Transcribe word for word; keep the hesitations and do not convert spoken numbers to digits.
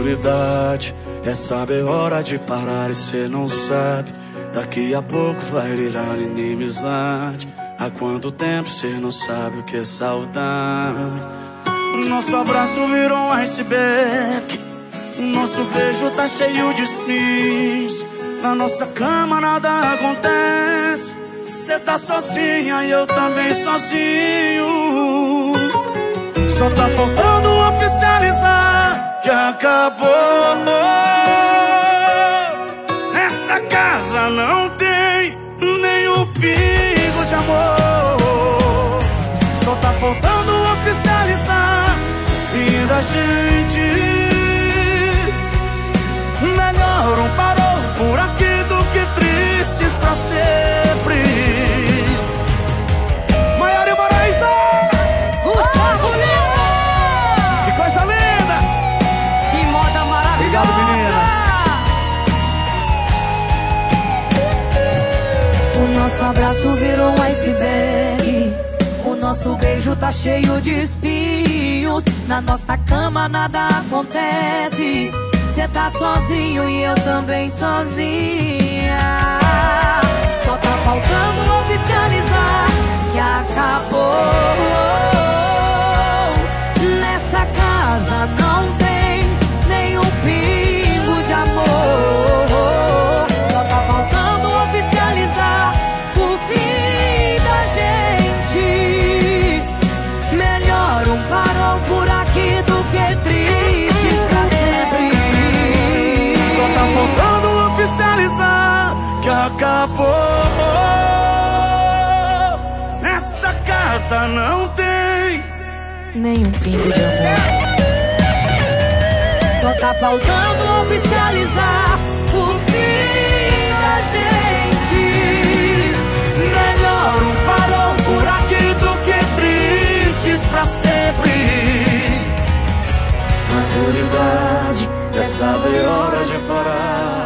maturidade é saber hora de parar e cê não sabe. Daqui a pouco vai virar inimizade. Há quanto tempo cê não sabe o que é saudade? Nosso abraço virou um iceberg. Nosso beijo tá cheio de espinhos. Na nossa cama nada acontece. Cê tá sozinha e eu também sozinho. Só tá faltando oficializar que acabou. Essa casa não tem nenhum pingo de amor. Só tá faltando oficializar o fim da gente. Melhor um parou por aqui do que tristes pra sempre. Maiara e Maraísa, Gustavo Lima, que coisa linda! que moda maravilhosa! Obrigado, meninas. O nosso abraço virou um iceberg. O nosso beijo tá cheio de espinhos. Na nossa cama nada acontece. Cê tá sozinho e eu também sozinha. Só tá faltando oficializar que acabou. Nessa casa não tem nenhum pingo de amor. Só tá faltando oficializar o fim da gente. Melhor um farol por aqui do que tristes pra sempre. Tá faltando oficializar que acabou. Essa casa não tem nenhum pingo de amor. Só tá faltando oficializar o fim da gente. melhor um parou por aqui do que tristes pra sempre. Maturidade é saber hora de parar